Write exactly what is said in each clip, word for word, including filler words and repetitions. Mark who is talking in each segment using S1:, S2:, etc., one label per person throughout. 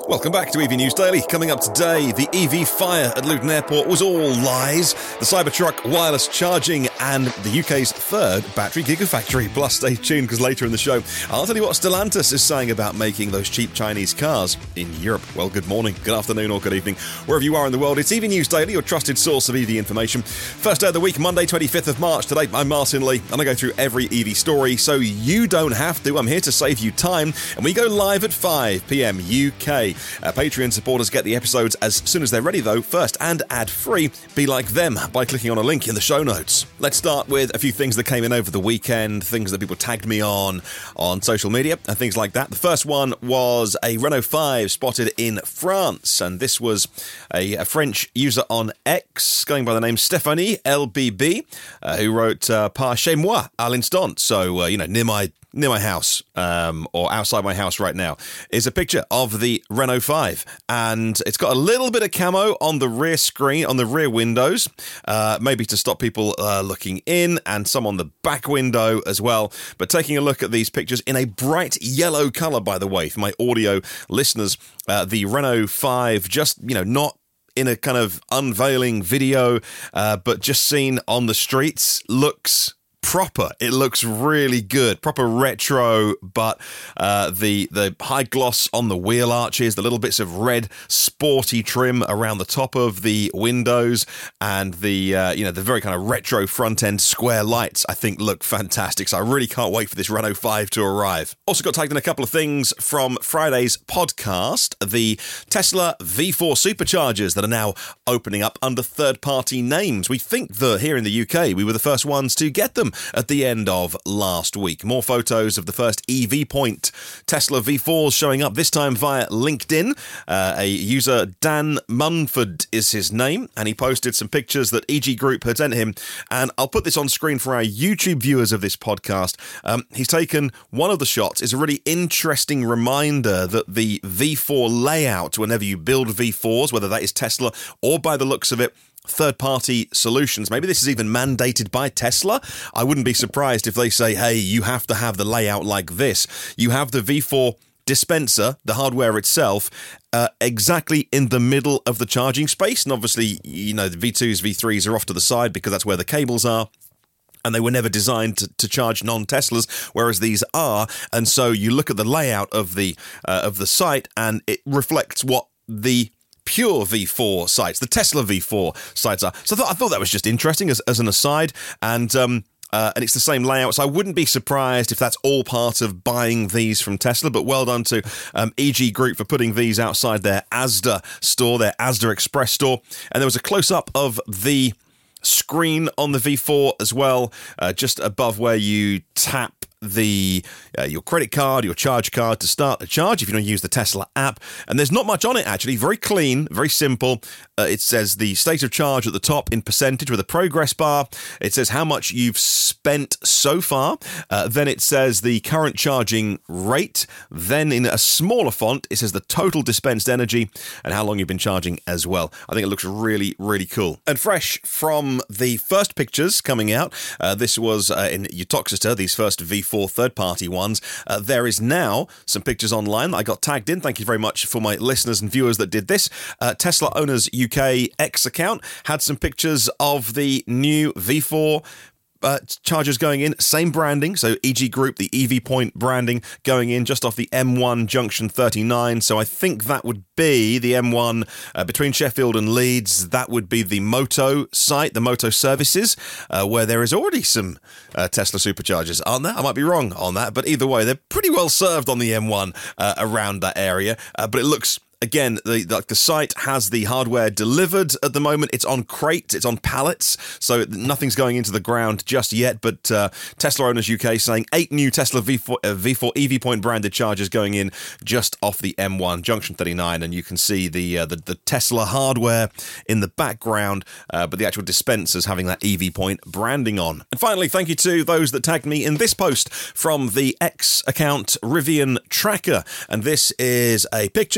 S1: Welcome back to E V News Daily. Coming up today, the E V fire at Luton Airport was all lies, the Cybertruck wireless charging, and the U K's third battery gigafactory. Plus, stay tuned because later in the show, I'll tell you what Stellantis is saying about making those cheap Chinese cars in Europe. Well, good morning, good afternoon, or good evening, wherever you are in the world. It's E V News Daily, your trusted source of E V information. First day of the week, Monday, twenty-fifth of March. Today, I'm Martin Lee, and I go through every E V story so you don't have to. I'm here to save you time, and we go live at five p.m. U K. Uh, Patreon supporters get the episodes as soon as they're ready, though, first and ad-free. Be like them by clicking on a link in the show notes. Let's start with a few things that came in over the weekend, things that people tagged me on on social media and things like that. The first one was a Renault five spotted in France, and this was a, a French user on X going by the name Stéphanie L B B, uh, who wrote uh, "Par chez moi à l'instant," so uh, you know, near my near my house, um, or outside my house right now, is a picture of the Renault five. And it's got a little bit of camo on the rear screen, on the rear windows, uh, maybe to stop people uh, looking in, and some on the back window as well. But taking a look at these pictures in a bright yellow colour, by the way, for my audio listeners, uh, the Renault five, just, you know, not in a kind of unveiling video, uh, but just seen on the streets, looks proper. It looks really good, proper retro, but uh, the the high gloss on the wheel arches, the little bits of red sporty trim around the top of the windows, and the uh, you know the very kind of retro front end square lights, I think look fantastic. So I really can't wait for this Renault five to arrive. Also got tagged in a couple of things from Friday's podcast: the Tesla V four superchargers that are now opening up under third-party names. We think that here in the U K we were the first ones to get them at the end of last week. More photos of the first E V Point Tesla V fours showing up, this time via LinkedIn. Uh, a user, Dan Munford is his name, and he posted some pictures that E G Group had sent him, and I'll put this on screen for our YouTube viewers of this podcast. Um, he's taken one of the shots. Is a really interesting reminder that the V four layout, whenever you build V fours, whether that is Tesla or by the looks of it, third-party solutions. Maybe this is even mandated by Tesla. I wouldn't be surprised if they say, hey, you have to have the layout like this. You have the V four dispenser, the hardware itself, uh, exactly in the middle of the charging space. And obviously, you know, the V twos, V threes are off to the side because that's where the cables are. And they were never designed to, to charge non-Teslas, whereas these are. And so you look at the layout of the uh, of the site, and it reflects what the pure V four sites, the Tesla V four sites are. So I thought, I thought that was just interesting as, as an aside. And um, uh, and it's the same layout, so I wouldn't be surprised if that's all part of buying these from Tesla. But well done to um, E G Group for putting these outside their Asda store, their Asda Express store. And there was a close-up of the screen on the V four as well, uh, just above where you tap the uh, your credit card, your charge card to start the charge if you don't use the Tesla app. And there's not much on it, actually. Very clean, very simple. Uh, it says the state of charge at the top in percentage with a progress bar. It says how much you've spent so far. Uh, then it says the current charging rate. Then in a smaller font, it says the total dispensed energy and how long you've been charging as well. I think it looks really, really cool. And fresh from the first pictures coming out, uh, this was uh, in Uttoxeter, these first V four third-party ones. Uh, there is now some pictures online that I got tagged in. Thank you very much for my listeners and viewers that did this. Uh, Tesla Owners U K X account had some pictures of the new V four Uh, chargers going in, same branding, so E G Group, the E V Point branding going in just off the M one junction thirty-nine, so I think that would be the M one uh, between Sheffield and Leeds. That would be the Moto site, the Moto services, uh, where there is already some uh, Tesla superchargers, aren't there? I might be wrong on that, but either way, they're pretty well served on the M one uh, around that area, uh, but it looks Again, the, the the site has the hardware delivered at the moment. It's on crates, it's on pallets, so nothing's going into the ground just yet. But uh, Tesla Owners U K saying eight new Tesla V four, uh, V four E V Point branded chargers going in just off the M one junction thirty-nine, and you can see the uh, the, the Tesla hardware in the background, uh, but the actual dispensers having that E V Point branding on. And finally, thank you to those that tagged me in this post from the X account Rivian Tracker, and this is a picture of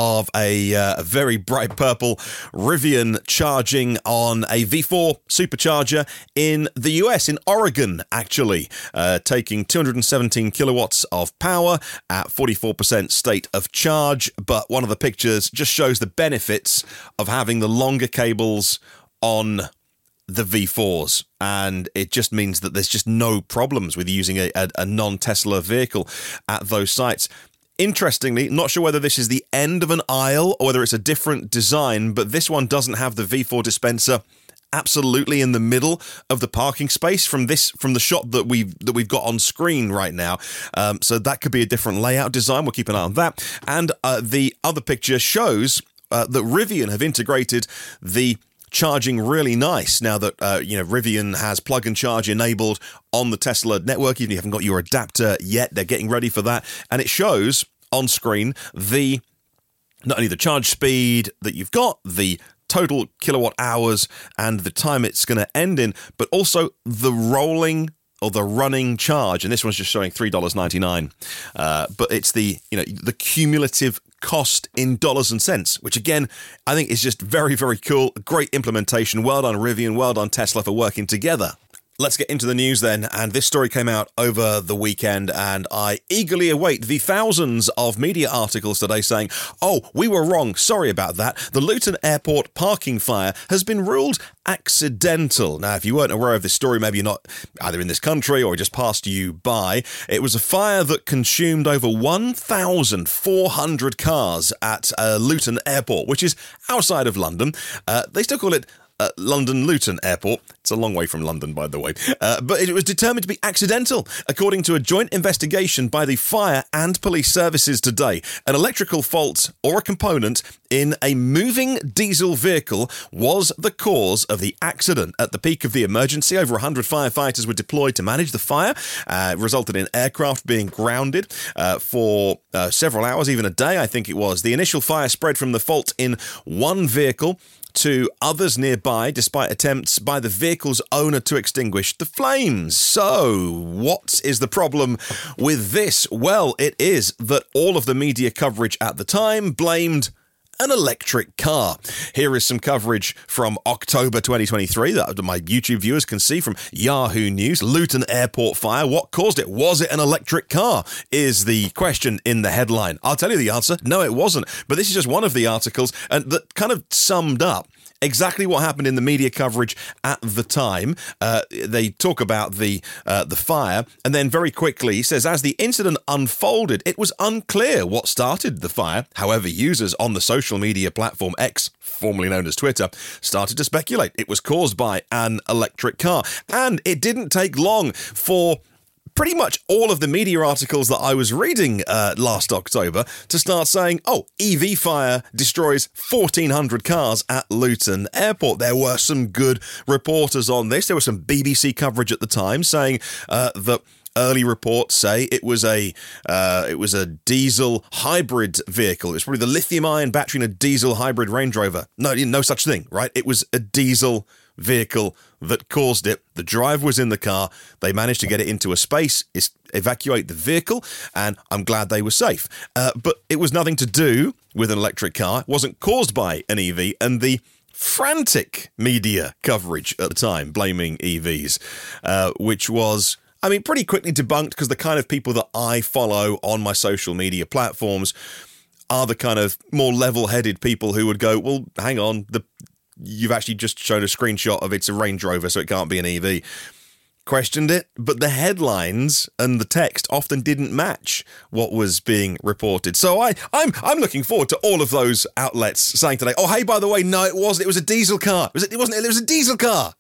S1: of a, uh, a very bright purple Rivian charging on a V four supercharger in the U S, in Oregon, actually, uh, taking two hundred seventeen kilowatts of power at forty-four percent state of charge. But one of the pictures just shows the benefits of having the longer cables on the V fours, and it just means that there's just no problems with using a, a, a non-Tesla vehicle at those sites. Interestingly, not sure whether this is the end of an aisle or whether it's a different design, but this one doesn't have the V four dispenser absolutely in the middle of the parking space from this from the shot that we've that we've got on screen right now. Um, so that could be a different layout design. We'll keep an eye on that. And uh, the other picture shows uh, that Rivian have integrated the charging really nice now that uh, you know Rivian has plug and charge enabled on the Tesla network. Even if you haven't got your adapter yet, they're getting ready for that, and it shows on screen the not only the charge speed that you've got, the total kilowatt hours and the time it's going to end in, but also the rolling or the running charge. And this one's just showing three dollars and ninety-nine cents. Uh, but it's the, you know, the cumulative cost in dollars and cents, which again, I think is just very, very cool. Great implementation. Well done, Rivian. Well done, Tesla, for working together. Let's get into the news then, and this story came out over the weekend, and I eagerly await the thousands of media articles today saying, oh, we were wrong, sorry about that. The Luton Airport parking fire has been ruled accidental. Now, if you weren't aware of this story, maybe you're not either in this country or just passed you by, it was a fire that consumed over one thousand four hundred cars at uh, Luton Airport, which is outside of London. Uh, they still call it Uh, London Luton Airport. It's a long way from London, by the way. Uh, but it was determined to be accidental, according to a joint investigation by the fire and police services today. An electrical fault or a component in a moving diesel vehicle was the cause of the accident. At the peak of the emergency, over one hundred firefighters were deployed to manage the fire. Uh, it resulted in aircraft being grounded uh, for uh, several hours, even a day, I think it was. The initial fire spread from the fault in one vehicle to others nearby, despite attempts by the vehicle's owner to extinguish the flames. So, what is the problem with this? Well, it is that all of the media coverage at the time blamed an electric car. Here is some coverage from October twenty twenty-three that my YouTube viewers can see from Yahoo News. Luton Airport fire. What caused it? Was it an electric car? Is the question in the headline. I'll tell you the answer. No, it wasn't. But this is just one of the articles and that kind of summed up exactly what happened in the media coverage at the time. Uh, they talk about the uh, the fire, and then very quickly he says, as the incident unfolded, it was unclear what started the fire. However, users on the social media platform X, formerly known as Twitter, started to speculate it was caused by an electric car. And it didn't take long for pretty much all of the media articles that I was reading uh, last October to start saying, oh, E V fire destroys fourteen hundred cars at Luton Airport. There were some good reporters on this. There was some B B C coverage at the time saying uh, that early reports say it was a uh, it was a diesel hybrid vehicle. It's probably the lithium-ion battery in a diesel hybrid Range Rover. No, no such thing, right? It was a diesel vehicle that caused it. The driver was in the car. They managed to get it into a space, evacuate the vehicle, and I'm glad they were safe. Uh, but it was nothing to do with an electric car. It wasn't caused by an E V, and the frantic media coverage at the time blaming E Vs, uh, which was, I mean, pretty quickly debunked because the kind of people that I follow on my social media platforms are the kind of more level-headed people who would go, well, hang on, the you've actually just shown a screenshot of it's a Range Rover, so it can't be an E V. Questioned it, but the headlines and the text often didn't match what was being reported. So I, I'm I'm looking forward to all of those outlets saying today, oh, hey, by the way, no, it wasn't. It was a diesel car. It, was, it wasn't. It was a diesel car.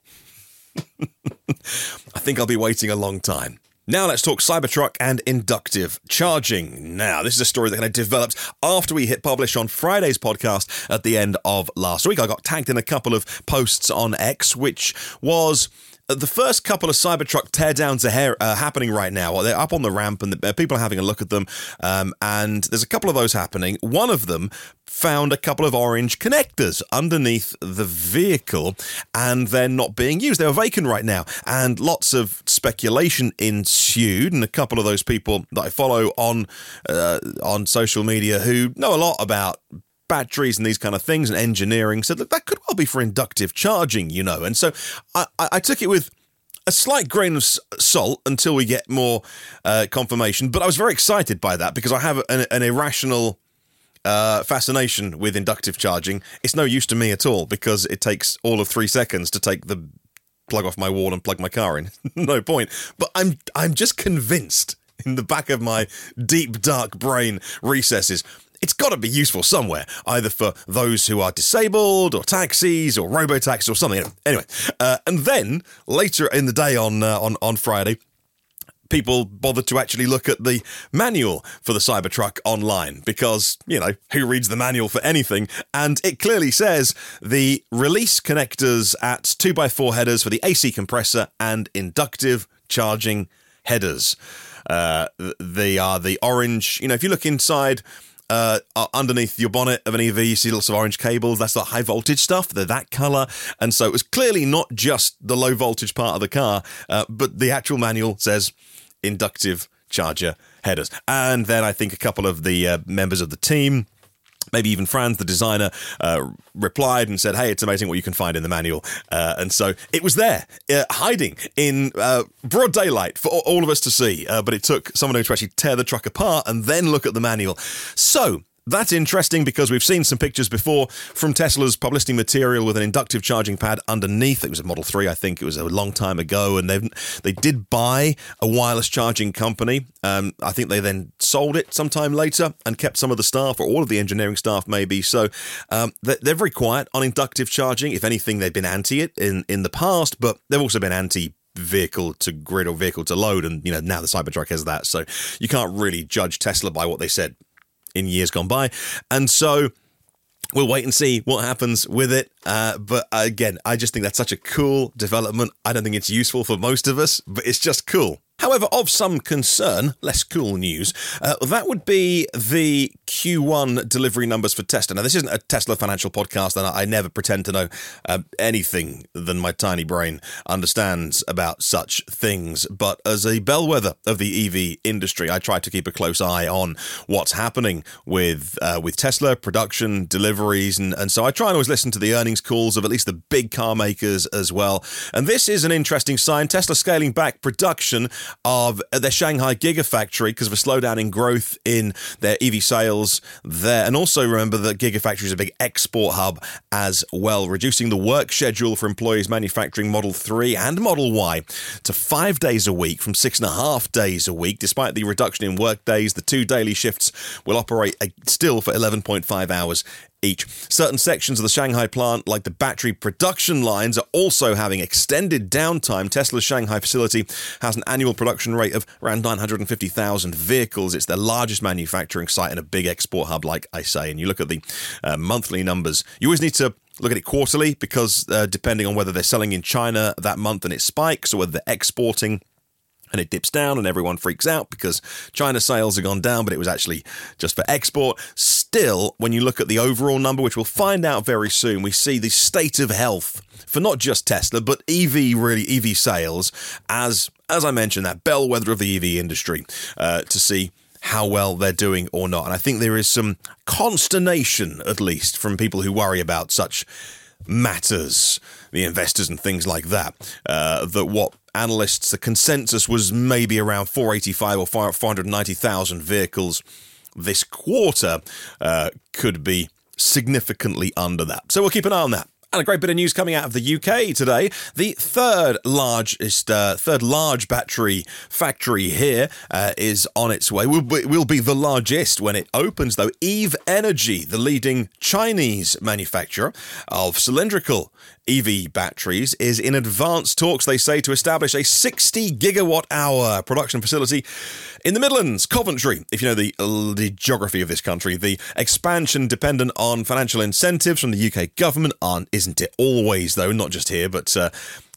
S1: I think I'll be waiting a long time. Now let's talk Cybertruck and inductive charging. Now, this is a story that kind of developed after we hit publish on Friday's podcast at the end of last week. I got tagged in a couple of posts on X, which was the first couple of Cybertruck teardowns are here, uh, happening right now. They're up on the ramp and the, uh, people are having a look at them. Um, and there's a couple of those happening. One of them found a couple of orange connectors underneath the vehicle and they're not being used. They're vacant right now. And lots of speculation ensued. And a couple of those people that I follow on uh, on social media who know a lot about batteries and these kind of things and engineering said that that could well be for inductive charging, you know. And so I, I, I took it with a slight grain of salt until we get more uh, confirmation. But I was very excited by that because I have an, an irrational uh, fascination with inductive charging. It's no use to me at all because it takes all of three seconds to take the plug off my wall and plug my car in. No point. But I'm I'm just convinced in the back of my deep, dark brain recesses, it's got to be useful somewhere, either for those who are disabled or taxis or robo-taxis or something. Anyway, uh, and then later in the day on uh, on on Friday, people bothered to actually look at the manual for the Cybertruck online because, you know, who reads the manual for anything? And it clearly says the release connectors at two by four headers for the A C compressor and inductive charging headers. Uh, they are the orange, you know, if you look inside uh, underneath your bonnet of an E V, you see lots of orange cables. That's the high voltage stuff. They're that colour. And so it was clearly not just the low voltage part of the car, uh, but the actual manual says inductive charger headers. And then I think a couple of the uh, members of the team, maybe even Franz, the designer, uh, replied and said, hey, it's amazing what you can find in the manual. Uh, and so it was there, uh, hiding in uh, broad daylight for all of us to see. Uh, but it took someone to actually tear the truck apart and then look at the manual. So that's interesting because we've seen some pictures before from Tesla's publicity material with an inductive charging pad underneath. It was a Model three, I think. It was a long time ago. And they they did buy a wireless charging company. Um, I think they then sold it sometime later and kept some of the staff or all of the engineering staff maybe. So um, they're, they're very quiet on inductive charging. If anything, they've been anti it in, in the past, but they've also been anti vehicle to grid or vehicle to load. And, you know, now the Cybertruck has that. So you can't really judge Tesla by what they said in years gone by. And so we'll wait and see what happens with it. Uh, but again, I just think that's such a cool development. I don't think it's useful for most of us, but it's just cool. However, of some concern, less cool news, uh, that would be the Q one delivery numbers for Tesla. Now, this isn't a Tesla financial podcast, and I never pretend to know uh, anything than my tiny brain understands about such things. But as a bellwether of the E V industry, I try to keep a close eye on what's happening with uh, with Tesla, production, deliveries, and, and so I try and always listen to the earnings calls of at least the big car makers as well. And this is an interesting sign. Tesla scaling back production of their Shanghai Gigafactory because of a slowdown in growth in their E V sales there. And also remember that Gigafactory is a big export hub as well, reducing the work schedule for employees manufacturing Model three and Model Y to five days a week from six and a half days a week. Despite the reduction in work days, the two daily shifts will operate still for eleven point five hours each. Certain sections of the Shanghai plant, like the battery production lines, are also having extended downtime. Tesla's Shanghai facility has an annual production rate of around nine hundred fifty thousand vehicles. It's their largest manufacturing site and a big export hub, like I say. And you look at the uh, monthly numbers, you always need to look at it quarterly because uh, depending on whether they're selling in China that month and it spikes or whether they're exporting and it dips down and everyone freaks out because China sales have gone down, but it was actually just for export. Still, when you look at the overall number, which we'll find out very soon, we see the state of health for not just Tesla, but E V, really, E V sales as, as I mentioned, that bellwether of the E V industry uh, to see how well they're doing or not. And I think there is some consternation, at least, from people who worry about such matters, the investors and things like that, uh, that what analysts, the consensus was maybe around four eighty-five or four hundred ninety thousand vehicles this quarter, uh, could be significantly under that. So we'll keep an eye on that. And a great bit of news coming out of the U K today. The third largest, uh, third large battery factory here uh, is on its way. Will be, will be the largest when it opens, though. Eve Energy, the leading Chinese manufacturer of cylindrical E V batteries, is in advanced talks, they say, to establish a sixty gigawatt hour production facility in the Midlands, Coventry. If you know the, uh, the geography of this country, the expansion dependent on financial incentives from the U K government aren't, isn't it always, though, not just here, but uh,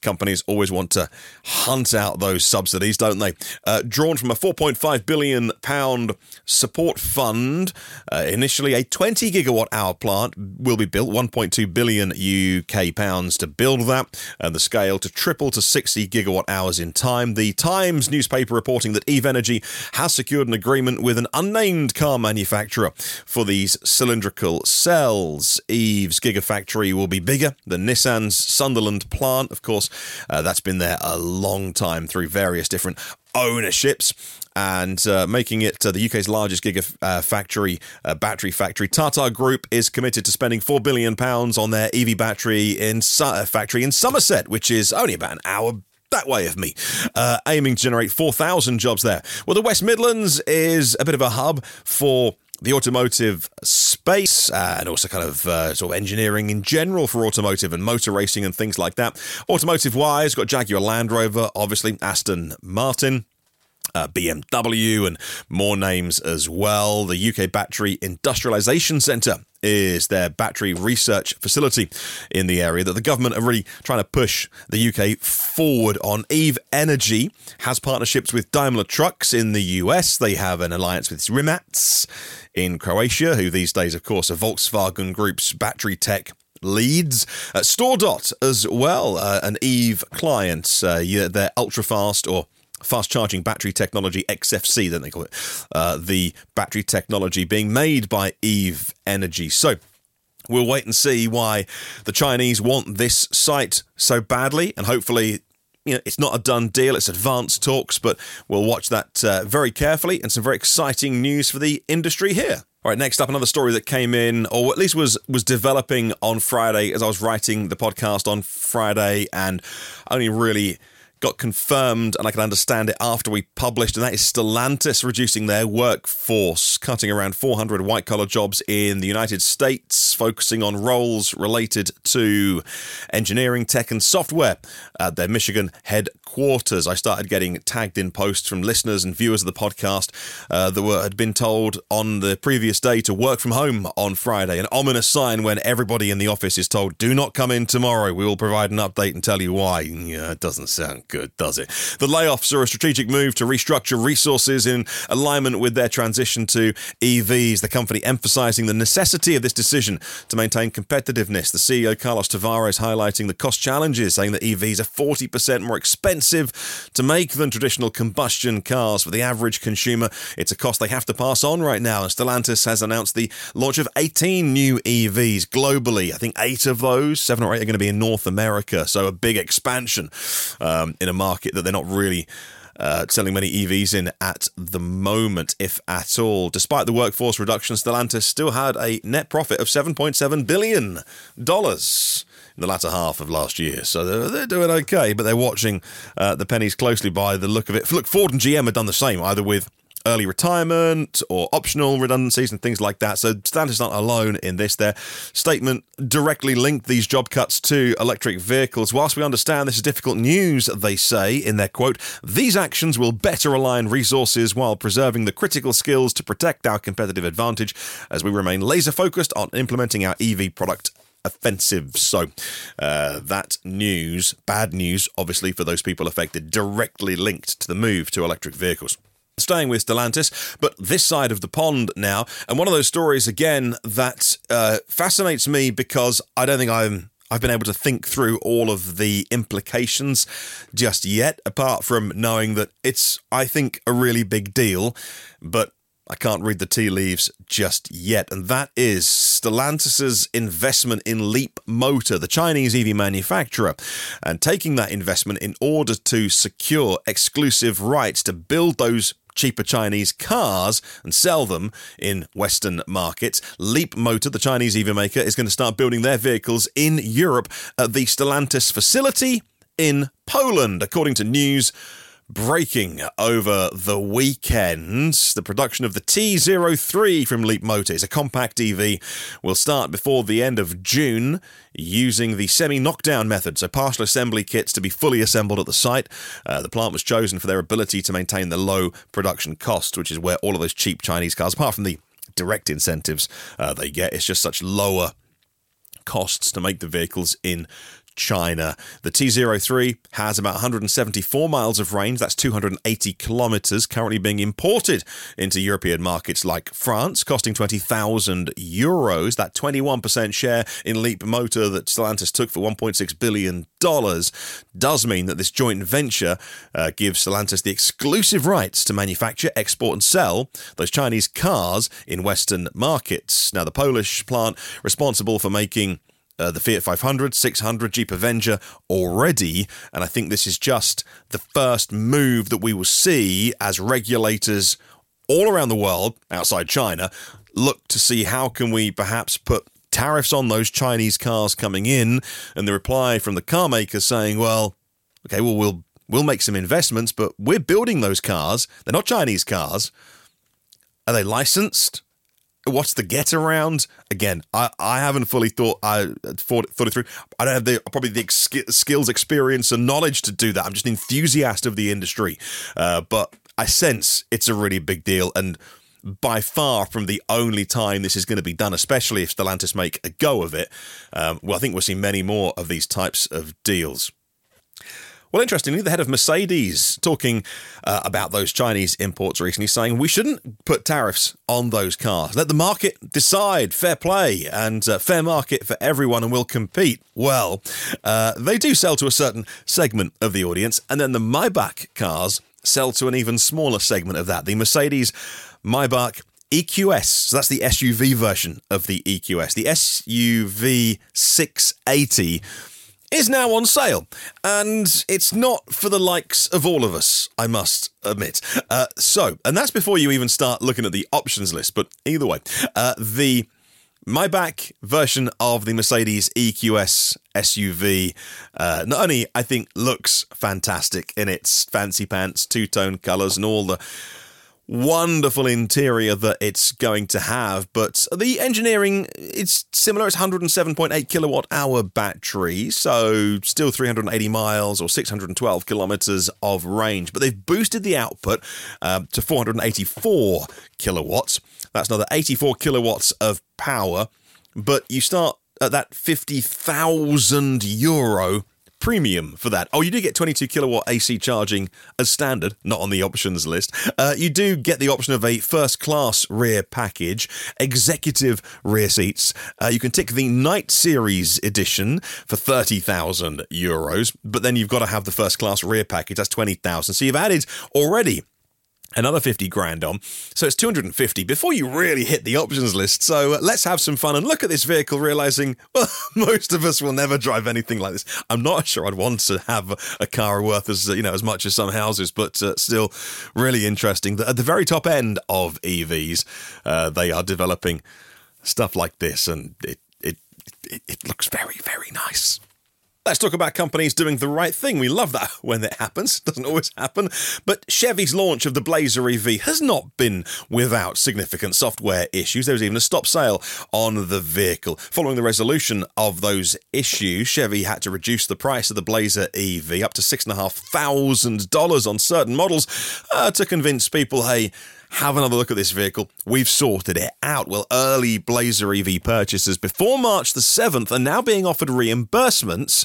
S1: companies always want to hunt out those subsidies, don't they? Uh, drawn from a four point five billion pounds support fund, uh, initially a twenty gigawatt hour plant will be built, one point two billion U K pounds to build that, and the scale to triple to sixty gigawatt hours in time. The Times newspaper reporting that Eve Energy has secured an agreement with an unnamed car manufacturer for these cylindrical cells. Eve's gigafactory will be bigger than Nissan's Sunderland plant. Of course, uh, that's been there a long time through various different ownerships, and uh, making it uh, the U K's largest gigafactory uh, battery factory. Tata Group is committed to spending four billion pounds on their E V battery in Su- uh, factory in Somerset, which is only about an hour that way of me, uh, aiming to generate four thousand jobs there. Well, the West Midlands is a bit of a hub for the automotive space, uh, and also kind of uh, sort of engineering in general for automotive and motor racing and things like that. Automotive-wise, got Jaguar Land Rover, obviously, Aston Martin, Uh, B M W, and more names as well. The U K Battery Industrialisation Centre is their battery research facility in the area that the government are really trying to push the U K forward on. Eve Energy has partnerships with Daimler Trucks in the U S. They have an alliance with Rimac in Croatia, who these days, of course, are Volkswagen Group's battery tech leads. Uh, StoreDot as well, uh, an Eve client. Uh, yeah, they're ultra-fast or fast-charging battery technology, X F C, don't they call it? Uh, the battery technology being made by Eve Energy. So we'll wait and see why the Chinese want this site so badly, and hopefully, you know, it's not a done deal, it's advanced talks, but we'll watch that uh, very carefully, and some very exciting news for the industry here. All right, next up, another story that came in, or at least was was developing on Friday as I was writing the podcast on Friday, and only really got confirmed, and I can understand it after we published, and that is Stellantis reducing their workforce, cutting around four hundred white-collar jobs in the United States, focusing on roles related to engineering, tech, and software at their Michigan headquarters. I started getting tagged in posts from listeners and viewers of the podcast uh, that were, had been told on the previous day to work from home on Friday, an ominous sign when everybody in the office is told, do not come in tomorrow, we will provide an update and tell you why. Yeah, it doesn't sound good, does it? The layoffs are a strategic move to restructure resources in alignment with their transition to E Vs, the company emphasizing the necessity of this decision to maintain competitiveness. The C E O, Carlos Tavares, highlighting the cost challenges, saying that E Vs are forty percent more expensive to make than traditional combustion cars. For the average consumer, it's a cost they have to pass on right now. And Stellantis has announced the launch of eighteen new E Vs globally. I think eight of those, seven or eight, are going to be in North America. So a big expansion um, in a market that they're not really Uh, selling many E Vs in at the moment, if at all. Despite the workforce reduction, Stellantis still had a net profit of seven point seven billion dollars in the latter half of last year. So they're, they're doing okay, but they're watching uh, the pennies closely by the look of it. Look, Ford and G M have done the same, either with early retirement or optional redundancies and things like that. So Stellantis aren't alone in this. Their statement directly linked these job cuts to electric vehicles. Whilst we understand this is difficult news, they say in their quote, these actions will better align resources while preserving the critical skills to protect our competitive advantage as we remain laser focused on implementing our E V product offensive. So uh, that news, bad news, obviously, for those people affected, directly linked to the move to electric vehicles. Staying with Stellantis, but this side of the pond now, and one of those stories, again, that uh, fascinates me because I don't think I'm, I've been able to think through all of the implications just yet, apart from knowing that it's, I think, a really big deal, but I can't read the tea leaves just yet, and that is Stellantis' investment in Leapmotor, the Chinese E V manufacturer, and taking that investment in order to secure exclusive rights to build those cheaper Chinese cars and sell them in Western markets. Leapmotor, the Chinese E V maker, is going to start building their vehicles in Europe at the Stellantis facility in Poland, according to news breaking over the weekend. The production of the T zero three from Leapmotor is a compact E V, will start before the end of June using the semi-knockdown method, so partial assembly kits to be fully assembled at the site. Uh, the plant was chosen for their ability to maintain the low production cost, which is where all of those cheap Chinese cars, apart from the direct incentives uh, they get, it's just such lower costs to make the vehicles in China. The T zero three has about one hundred seventy-four miles of range. That's two hundred eighty kilometers, currently being imported into European markets like France, costing twenty thousand euros. That twenty-one percent share in Leap Motor that Stellantis took for one point six billion dollars does mean that this joint venture uh, gives Stellantis the exclusive rights to manufacture, export and sell those Chinese cars in Western markets. Now, the Polish plant responsible for making Uh, the Fiat five hundred, six hundred, Jeep Avenger already, and I think this is just the first move that we will see as regulators all around the world, outside China, look to see how can we perhaps put tariffs on those Chinese cars coming in, and the reply from the car makers saying, well, okay, well, we'll we'll make some investments, but we're building those cars. They're not Chinese cars. Are they licensed? What's the get around? Again, I, I haven't fully thought I thought, thought it through. I don't have the probably the ex- skills, experience, and knowledge to do that. I'm just an enthusiast of the industry, uh, but I sense it's a really big deal, and by far from the only time this is going to be done, especially if Stellantis make a go of it. Um, well, I think we'll see many more of these types of deals. Well, interestingly, the head of Mercedes talking uh, about those Chinese imports recently, saying we shouldn't put tariffs on those cars. Let the market decide, fair play, and uh, fair market for everyone, and we'll compete. Well, uh, they do sell to a certain segment of the audience, and then the Maybach cars sell to an even smaller segment of that. The Mercedes Maybach E Q S, so that's the S U V version of the E Q S. The S U V six eighty is now on sale, and it's not for the likes of all of us, I must admit. Uh, so, and that's before you even start looking at the options list, but either way, uh, the Maybach version of the Mercedes E Q S S U V uh, not only, I think, looks fantastic in its fancy pants, two-tone colours and all the wonderful interior that it's going to have, but the engineering, it's similar. It's one hundred seven point eight kilowatt hour battery, so still three hundred eighty miles or six hundred twelve kilometers of range, but they've boosted the output uh, to four hundred eighty-four kilowatts. That's another eighty-four kilowatts of power, but you start at that fifty thousand euro premium for that. Oh, you do get twenty-two kilowatt A C charging as standard, not on the options list. Uh, you do get the option of a first class rear package, executive rear seats. Uh, you can tick the Night Series edition for thirty thousand euros, but then you've got to have the first class rear package. That's twenty thousand. So you've added already another fifty grand on, so it's two hundred fifty before you really hit the options list. So uh, let's have some fun and look at this vehicle, realizing, well, most of us will never drive anything like this. I'm not sure I'd want to have a, a car worth as, you know, as much as some houses, but uh, still really interesting that at the very top end of E Vs, uh, they are developing stuff like this, and it, it, it, it looks very, very nice. Let's talk about companies doing the right thing. We love that when it happens. It doesn't always happen. But Chevy's launch of the Blazer E V has not been without significant software issues. There was even a stop sale on the vehicle. Following the resolution of those issues, Chevy had to reduce the price of the Blazer E V up to six thousand five hundred dollars on certain models uh, to convince people, hey, have another look at this vehicle. We've sorted it out. Well, early Blazer E V purchasers before March the seventh are now being offered reimbursements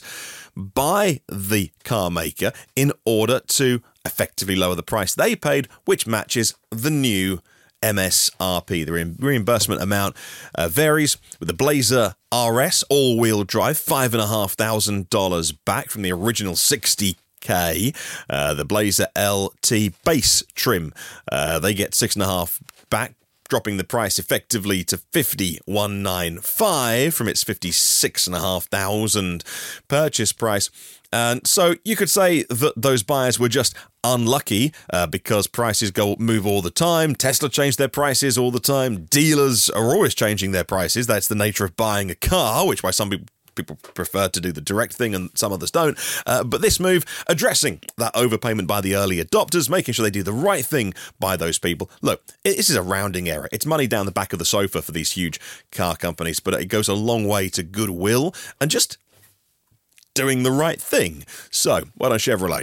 S1: by the car maker in order to effectively lower the price they paid, which matches the new M S R P. The re- reimbursement amount uh, varies, with the Blazer R S all-wheel drive, five thousand five hundred dollars back from the original sixty K. Uh, the Blazer L T base trim, uh, they get six and a half back, dropping the price effectively to fifty-one ninety-five from its fifty-six and a half thousand purchase price. And so you could say that those buyers were just unlucky uh, because prices go move all the time. Tesla changed their prices all the time. Dealers are always changing their prices. That's the nature of buying a car, which by some people People prefer to do the direct thing and some others don't. Uh, but this move addressing that overpayment by the early adopters, making sure they do the right thing by those people. Look, this is a rounding error. It's money down the back of the sofa for these huge car companies, but it goes a long way to goodwill and just doing the right thing. So, well done, Chevrolet.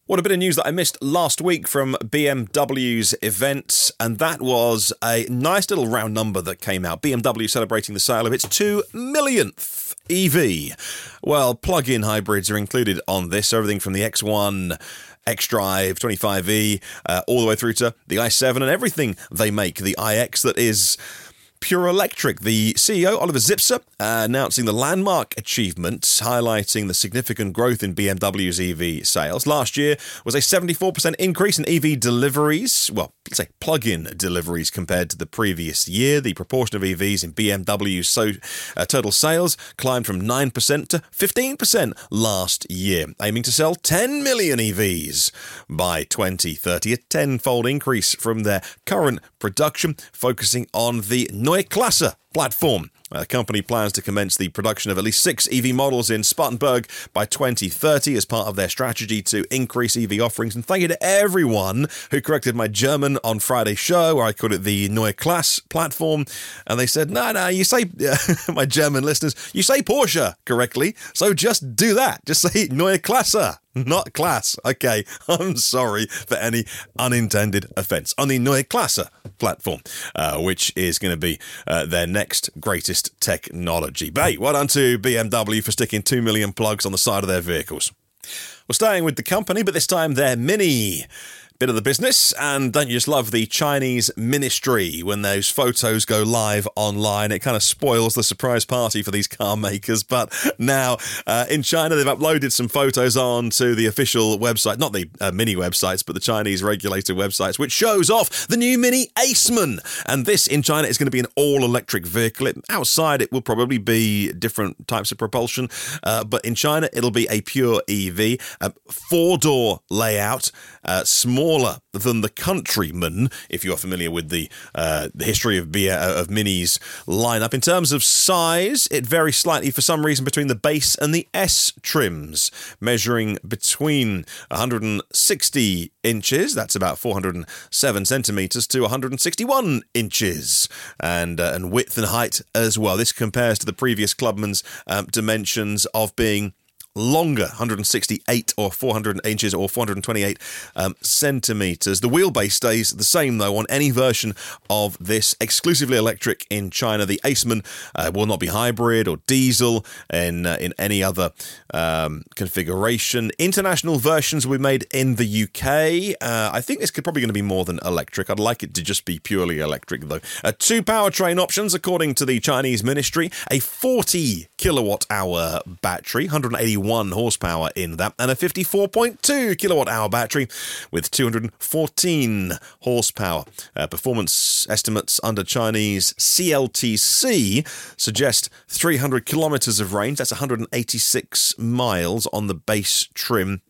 S1: What a bit of news that I missed last week from B M W's events, and that was a nice little round number that came out. B M W celebrating the sale of its two millionth E V. Well, plug-in hybrids are included on this, everything from the X one, X-Drive, twenty-five E, uh, all the way through to the i seven and everything they make, the iX that is pure electric. The C E O, Oliver Zipse, uh, announcing the landmark achievements, highlighting the significant growth in B M W's E V sales. Last year was a seventy-four percent increase in E V deliveries, well, let's say plug-in deliveries compared to the previous year. The proportion of E Vs in B M W's so, uh, total sales climbed from nine percent to fifteen percent last year, aiming to sell ten million E Vs by twenty thirty, a tenfold increase from their current production, focusing on the Neue Klasse platform. The company plans to commence the production of at least six E V models in Spartanburg by twenty thirty as part of their strategy to increase E V offerings. And thank you to everyone who corrected my German on Friday's show, where I called it the Neue Klasse platform. And they said, no, no, you say, my German listeners, you say Porsche correctly, so just do that. Just say Neue Klasse. Not class. Okay, I'm sorry for any unintended offence. On the Neue Klasse platform, uh, which is going to be uh, their next greatest technology. But hey, well done to B M W for sticking two million plugs on the side of their vehicles. We're staying with the company, but this time their Mini bit of the business. And don't you just love the Chinese ministry when those photos go live online? It kind of spoils the surprise party for these car makers. But now uh, in China, they've uploaded some photos onto the official website, not the uh, Mini websites, but the Chinese regulated websites, which shows off the new Mini Aceman. And this in China is going to be an all-electric vehicle. It, outside, it will probably be different types of propulsion. Uh, but in China, it'll be a pure E V, a four-door layout, uh, small smaller than the Countryman, if you're familiar with the uh, the history of beer, uh, of Mini's lineup. In terms of size, it varies slightly for some reason between the base and the S trims, measuring between one hundred sixty inches, that's about four hundred seven centimetres, to one hundred sixty-one inches, and uh, and width and height as well. This compares to the previous Clubman's um, dimensions of being longer, one hundred sixty-eight or four hundred inches or four hundred twenty-eight um, centimetres. The wheelbase stays the same, though, on any version of this, exclusively electric in China. The Aceman uh, will not be hybrid or diesel in uh, in any other um, configuration. International versions will be made in the U K. Uh, I think this could probably going to be more than electric. I'd like it to just be purely electric, though. Uh, two powertrain options, according to the Chinese ministry. A forty kilowatt hour battery, one hundred eighty-one horsepower in that, and a fifty-four point two kilowatt hour battery with two hundred fourteen horsepower. Uh, performance estimates under Chinese C L T C suggest three hundred kilometers of range. That's one hundred eighty-six miles on the base trim.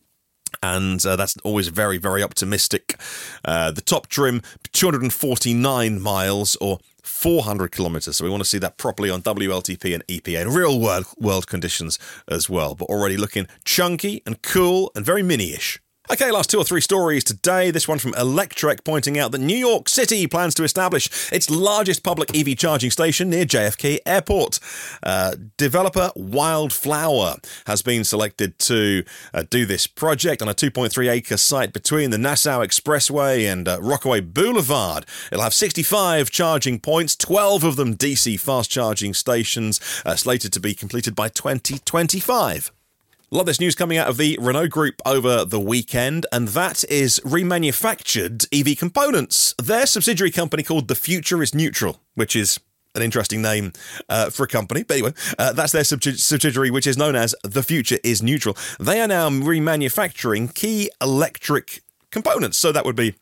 S1: And uh, that's always very, very optimistic. Uh, the top trim, two hundred forty-nine miles or four hundred kilometres. So we want to see that properly on W L T P and E P A and real world, world conditions as well. But already looking chunky and cool and very mini-ish. Okay, last two or three stories today. This one from Electrek pointing out that New York City plans to establish its largest public E V charging station near J F K Airport. Uh, developer Wildflower has been selected to uh, do this project on a two point three acre site between the Nassau Expressway and uh, Rockaway Boulevard. It'll have sixty-five charging points, twelve of them D C fast charging stations, uh, slated to be completed by twenty twenty-five. A lot of this news coming out of the Renault Group over the weekend, and that is remanufactured E V components. Their subsidiary company called The Future is Neutral, which is an interesting name uh, for a company. But anyway, uh, that's their sub- subsidiary, which is known as The Future is Neutral. They are now remanufacturing key electric components. So that would be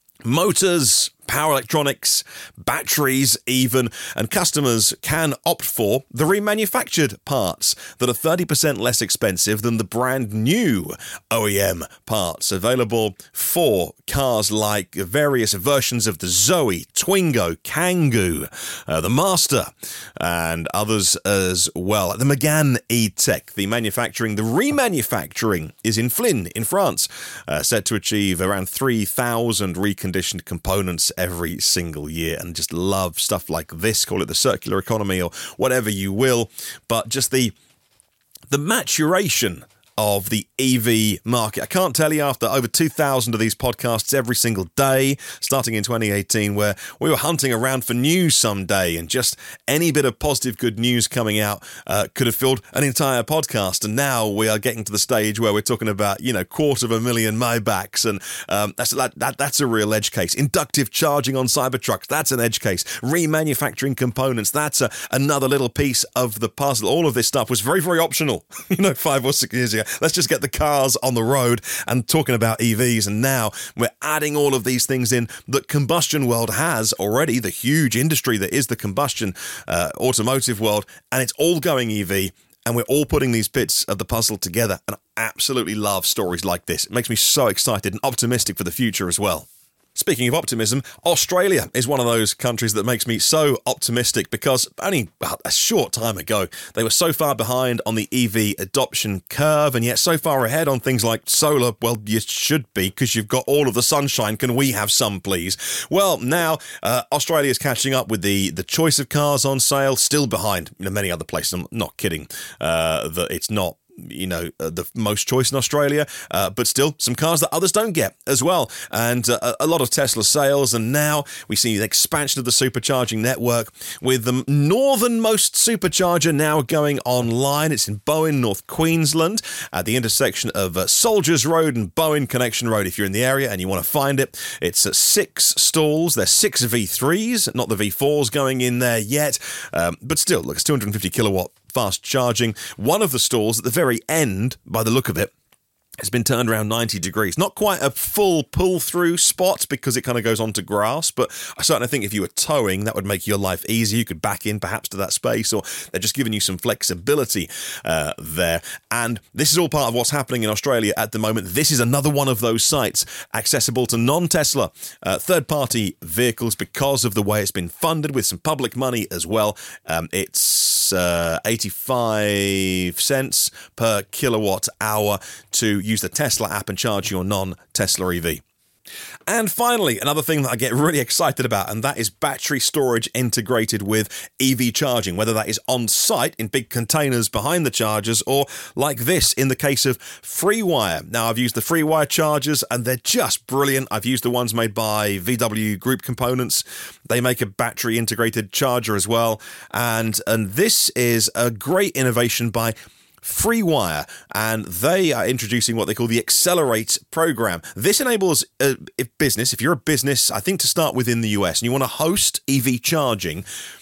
S1: motors, power electronics, batteries even, and customers can opt for the remanufactured parts that are thirty percent less expensive than the brand new O E M parts available for cars like various versions of the Zoe, Twingo, Kangoo, uh, the Master, and others as well. The Megane E-Tech, the manufacturing, the remanufacturing is in Flins in France, uh, set to achieve around three thousand reconditioned components every single year, and just love stuff like this. Call it the circular economy or whatever you will, but just the the maturation of the E V market. I can't tell you, after over two thousand of these podcasts every single day, starting in twenty eighteen, where we were hunting around for news someday, and just any bit of positive good news coming out uh, could have filled an entire podcast. And now we are getting to the stage where we're talking about, you know, quarter of a million Maybachs, and um, that's that, that that's a real edge case. Inductive charging on Cybertrucks, that's an edge case. Remanufacturing components, that's a, another little piece of the puzzle. All of this stuff was very, very optional, you know, five or six years ago. Let's just get the cars on the road and talking about E Vs. And now we're adding all of these things in that combustion world has already, the huge industry that is the combustion uh, automotive world, and it's all going E V. And we're all putting these bits of the puzzle together. And I absolutely love stories like this. It makes me so excited and optimistic for the future as well. Speaking of optimism, Australia is one of those countries that makes me so optimistic, because only a short time ago, they were so far behind on the E V adoption curve, and yet so far ahead on things like solar. Well, you should be, because you've got all of the sunshine. Can we have some, please? Well, now uh, Australia is catching up with the, the choice of cars on sale, still behind, you know, many other places. I'm not kidding uh, that it's not, you know, uh, the most choice in Australia, uh, but still some cars that others don't get as well. And uh, a lot of Tesla sales, and now we see the expansion of the supercharging network, with the northernmost supercharger now going online. It's in Bowen, North Queensland, at the intersection of uh, Soldiers Road and Bowen Connection Road. If you're in the area and you want to find it, it's uh, six stalls. There's six V threes, not the V fours going in there yet, um, but still, look, it's two hundred fifty kilowatt fast charging. One of the stalls at the very end, by the look of it, has been turned around ninety degrees. Not quite a full pull-through spot, because it kind of goes onto grass, but I certainly think if you were towing, that would make your life easier. You could back in perhaps to that space, or they're just giving you some flexibility uh, there. And this is all part of what's happening in Australia at the moment. This is another one of those sites accessible to non-Tesla uh, third-party vehicles, because of the way it's been funded with some public money as well. Um, it's uh, eighty-five cents per kilowatt hour to use the Tesla app and charge your non-Tesla E V. And finally, another thing that I get really excited about, and that is battery storage integrated with E V charging, whether that is on site in big containers behind the chargers, or like this in the case of FreeWire. Now, I've used the FreeWire chargers and they're just brilliant. I've used the ones made by V W Group Components. They make a battery integrated charger as well. And, and this is a great innovation by FreeWire, and they are introducing what they call the Accelerate program. This enables a if business, if you're a business, I think to start with in the U S, and you want to host E V charging,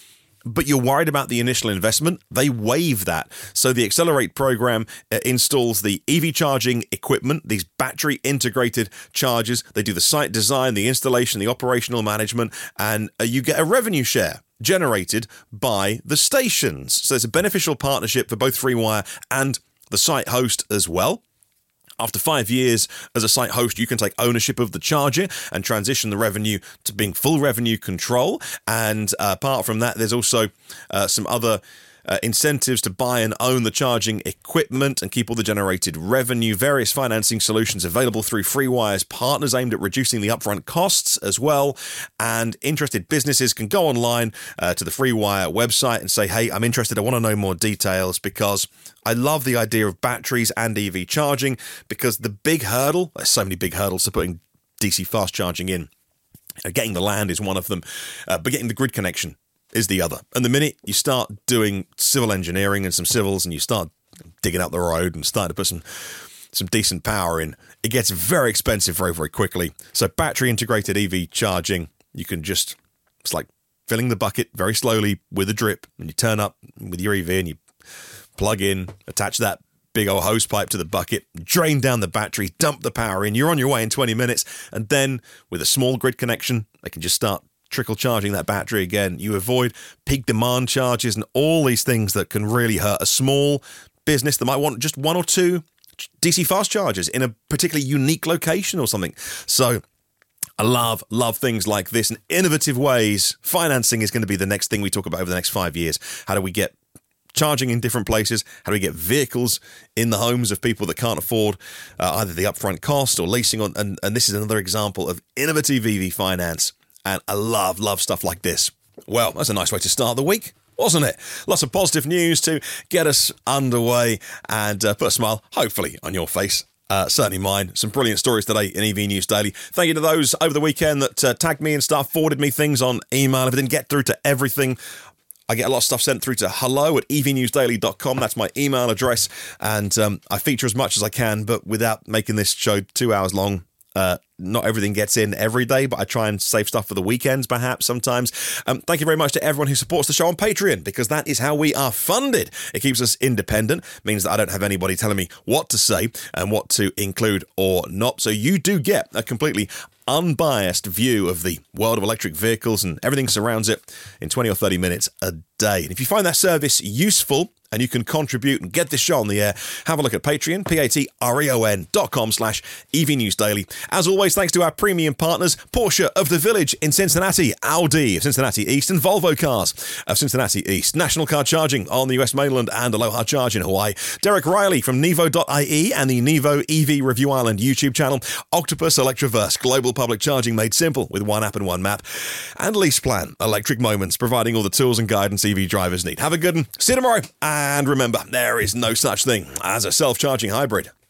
S1: but you're worried about the initial investment, they waive that. So the Accelerate program uh, installs the E V charging equipment, these battery integrated chargers. They do the site design, the installation, the operational management, and uh, you get a revenue share generated by the stations. So it's a beneficial partnership for both FreeWire and the site host as well. After five years as a site host, you can take ownership of the charger and transition the revenue to being full revenue control. And uh, apart from that, there's also uh, some other Uh, incentives to buy and own the charging equipment and keep all the generated revenue. Various financing solutions available through FreeWire's partners aimed at reducing the upfront costs as well. And interested businesses can go online uh, to the FreeWire website and say, hey, I'm interested, I want to know more details, because I love the idea of batteries and E V charging, because the big hurdle, there's so many big hurdles to putting D C fast charging in. Uh, getting the land is one of them, uh, but getting the grid connection is the other. And the minute you start doing civil engineering and some civils, and you start digging out the road and start to put some some decent power in, it gets very expensive very, very quickly. So battery integrated E V charging, you can just, it's like filling the bucket very slowly with a drip, and you turn up with your E V and you plug in, attach that big old hose pipe to the bucket, drain down the battery, dump the power in, you're on your way in twenty minutes. And then with a small grid connection, they can just start trickle charging that battery again. You avoid peak demand charges and all these things that can really hurt a small business that might want just one or two D C fast chargers in a particularly unique location or something. So I love, love things like this, and innovative ways. Financing is going to be the next thing we talk about over the next five years. How do we get charging in different places? How do we get vehicles in the homes of people that can't afford uh, either the upfront cost or leasing on? And, and this is another example of innovative E V finance. And I love, love stuff like this. Well, that's a nice way to start the week. wasn't it? Lots of positive news to get us underway and uh, put a smile, hopefully, on your face. Uh, certainly mine. Some brilliant stories today in E V News Daily. Thank you to those over the weekend that uh, tagged me and stuff, forwarded me things on email. If I didn't get through to everything, I get a lot of stuff sent through to hello at e v news daily dot com. That's my email address. And um, I feature as much as I can, but without making this show two hours long. Uh, not everything gets in every day, but I try and save stuff for the weekends, perhaps, sometimes. Um, thank you very much to everyone who supports the show on Patreon, because that is how we are funded. It keeps us independent, means that I don't have anybody telling me what to say and what to include or not. So you do get a completely unbiased view of the world of electric vehicles and everything surrounds it in twenty or thirty minutes a day. And if you find that service useful, and you can contribute and get this show on the air, have a look at Patreon, P-A-T-R-E-O-N dot com slash E-V News Daily. As always, thanks to our premium partners, Porsche of the Village in Cincinnati, Audi of Cincinnati East, and Volvo Cars of Cincinnati East, National Car Charging on the U S mainland and Aloha Charge in Hawaii, Derek Riley from Nevo dot I E and the Nevo E V Review Island YouTube channel, Octopus Electroverse, global public charging made simple with one app and one map, and LeasePlan, electric moments, providing all the tools and guidance E V drivers need. Have a good one. See you tomorrow. And remember, there is no such thing as a self-charging hybrid.